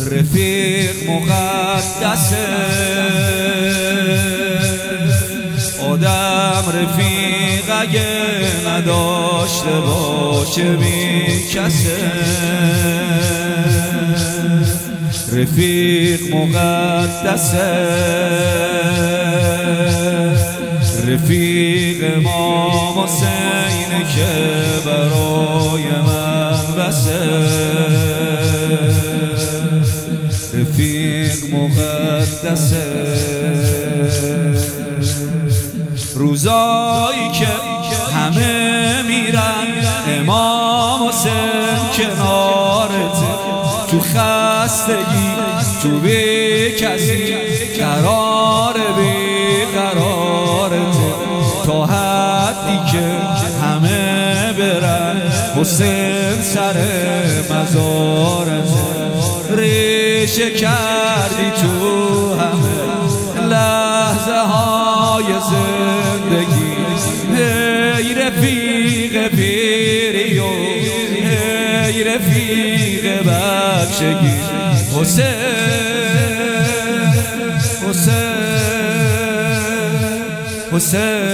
رفیق مقدسه آدم رفیق اگه نداشته باشه بی کسه رفیق مقدسه رفیق امام حسین که برای من بسه رفیق مقدسه روزایی که همه میرن امام حسین کنارته تو خستگی تو بی کسی قرار بی قرارته تا حدی که همه برن حسین سر مزارته ریشه کردی تو همه لحظه های زندگی ای رفیق پیری و ای رفیق بچگی حسین حسین حسین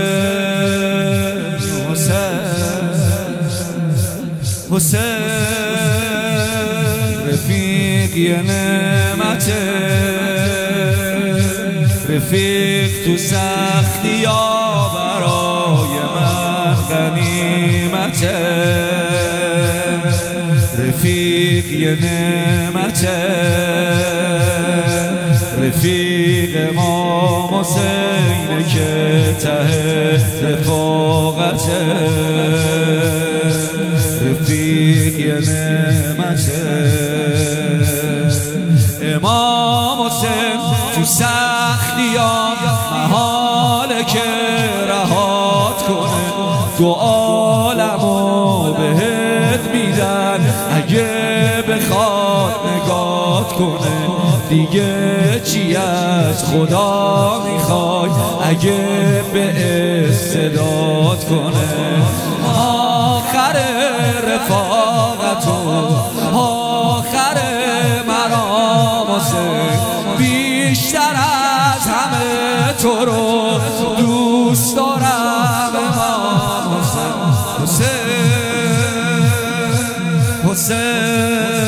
حسین حسین رفیق یه نعمته رفیق تو سختی ها برای من غنیمته رفیق یه نعمته رفیق امام حسینه که ته رفاقته رفیق یه نعمته امام حسین تو سختی ها محاله که رهات کنه دو عالمو بهت میدن اگه بخواد نگات کنه دیگه چی از خدا میخوای اگه به استعداد کنه آخر رفاقتو آخر مرام حسین بیشتر از همه تو رو دوست دارم امام حسین حسین حسین